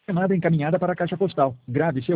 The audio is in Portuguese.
Chamada encaminhada para a caixa postal. Grave seu